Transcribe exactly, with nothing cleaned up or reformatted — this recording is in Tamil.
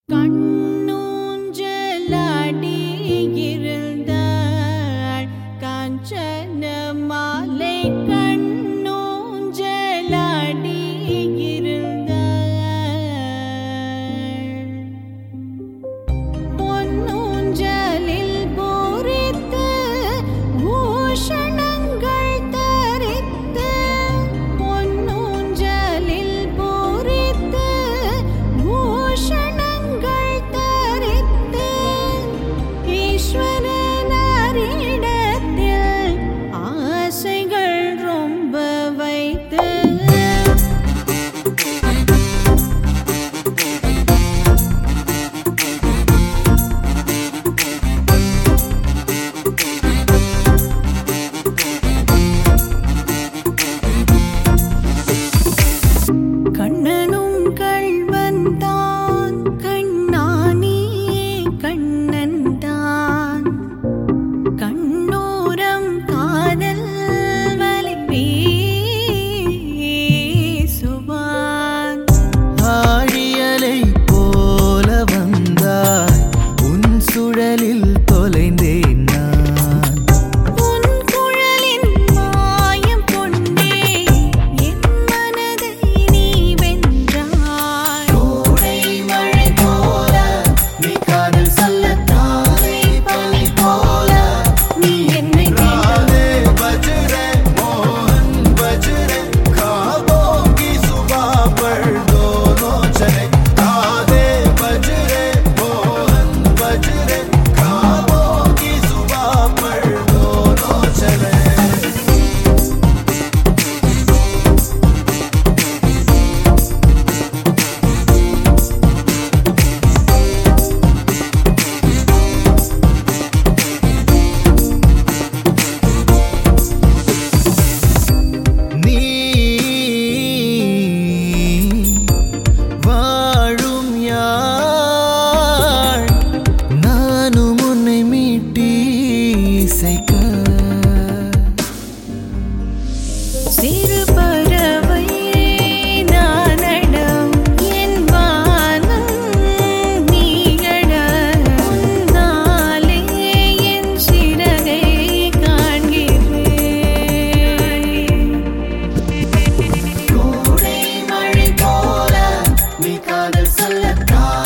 கண்ணூஞ்சலாடியிருந்தாள் காஞ்சன மாலை கண்ணூஞ்சலாடியிருந்தாள் பொன்னூஞ்சலில் பூரித்து பூஷணங்கள் தரித்து பொன்னூஞ்சலில் பூரித்து பூஷணங்கள் தரித்து ஈஸ்வரனாரிடத்தில் ஆசைகள் ரொம்ப வைத்து கண்ணனும் கள்வன் தான் கண்ணானே கண்ணன் தான் கண்ணோரம் காதல் வலை பேசுவான் ஆழியலை போல வந்தாய் உன் சுழலில் தொலைந்தேன் நான் உன் குழலின் மாயம் கொண்டே என் மனதை நீ வென்றாய் கோடை மழை போல நீ காதல் சொல்ல தாரை பனி போல நீ என்னை राधे बज रहे मोहन बज रहे ख्वाबों की सुबह पर दोनों चले राधे बज रहे मोहन बज रहे ख्वाबों की सुबह पर दोनों चले நீ வாழும் யாழ் நானும் உன்னை மீட்டி இசைக்க சிறு பறவை நானடம் என் வானம் நீயட உன்னாலே என் சிறகை காண்கிறேன் கோடை மழை போல நீ காதல் சொல்ல